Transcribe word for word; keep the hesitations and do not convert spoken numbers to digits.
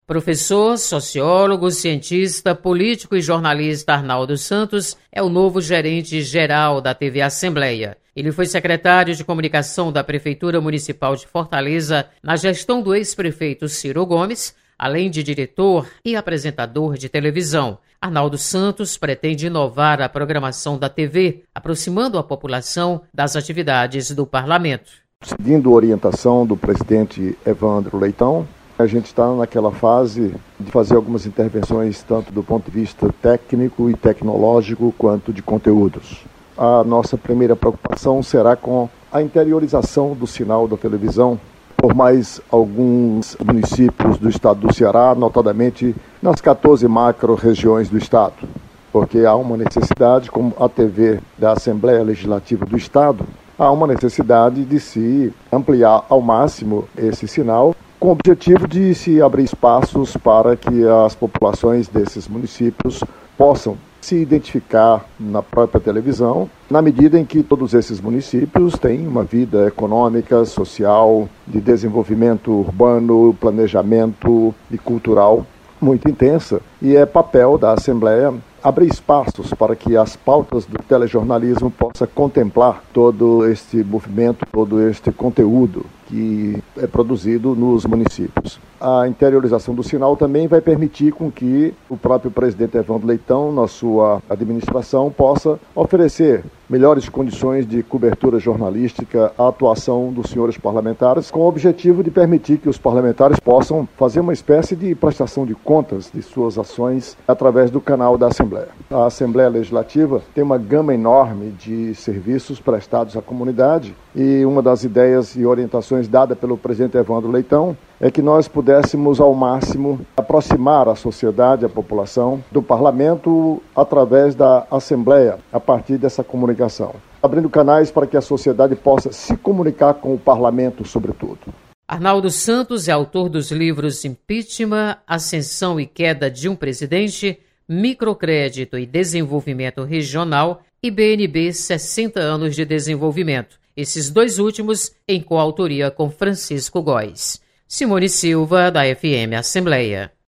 Professor, sociólogo, cientista, político e jornalista Arnaldo Santos é o novo gerente-geral da T V Assembleia. Ele foi secretário de comunicação da Prefeitura Municipal de Fortaleza na gestão do ex-prefeito Ciro Gomes, além de diretor e apresentador de televisão. Arnaldo Santos pretende inovar a programação da T V, aproximando a população das atividades do parlamento. Seguindo a orientação do presidente Evandro Leitão, a gente está naquela fase de fazer algumas intervenções tanto do ponto de vista técnico e tecnológico quanto de conteúdos. A nossa primeira preocupação será com a interiorização do sinal da televisão por mais alguns municípios do estado do Ceará, notadamente nas quatorze macro-regiões do estado, porque há uma necessidade, como a T V da Assembleia Legislativa do Estado, há uma necessidade de se ampliar ao máximo esse sinal, com o objetivo de se abrir espaços para que as populações desses municípios possam se identificar na própria televisão, na medida em que todos esses municípios têm uma vida econômica, social, de desenvolvimento urbano, planejamento e cultural muito intensa, e é papel da Assembleia abrir espaços para que as pautas do telejornalismo possam contemplar todo este movimento, todo este conteúdo que é produzido nos municípios. A interiorização do sinal também vai permitir com que o próprio presidente Evandro Leitão, na sua administração, possa oferecer melhores condições de cobertura jornalística à atuação dos senhores parlamentares, com o objetivo de permitir que os parlamentares possam fazer uma espécie de prestação de contas de suas ações através do canal da Assembleia. A Assembleia Legislativa tem uma gama enorme de serviços prestados à comunidade e uma das ideias e orientações dada pelo presidente Evandro Leitão é que nós pudéssemos ao máximo aproximar a sociedade, a população, do parlamento através da Assembleia, a partir dessa comunicação, abrindo canais para que a sociedade possa se comunicar com o parlamento, sobretudo. Arnaldo Santos é autor dos livros Impeachment, Ascensão e Queda de um Presidente, Microcrédito e Desenvolvimento Regional e B N B sessenta anos de Desenvolvimento. Esses dois últimos em coautoria com Francisco Góes. Simone Silva, da F M Assembleia.